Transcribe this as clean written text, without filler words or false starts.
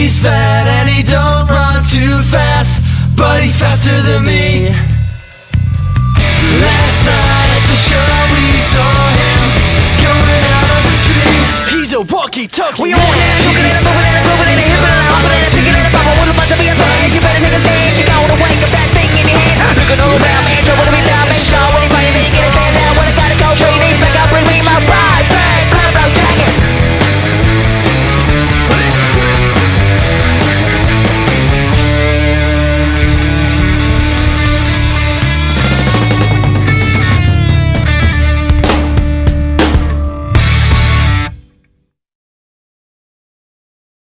He's fat and he don't run too fast, but he's faster than me. Last night at the show we saw him going out of the street. He's a walkie-talkie. We all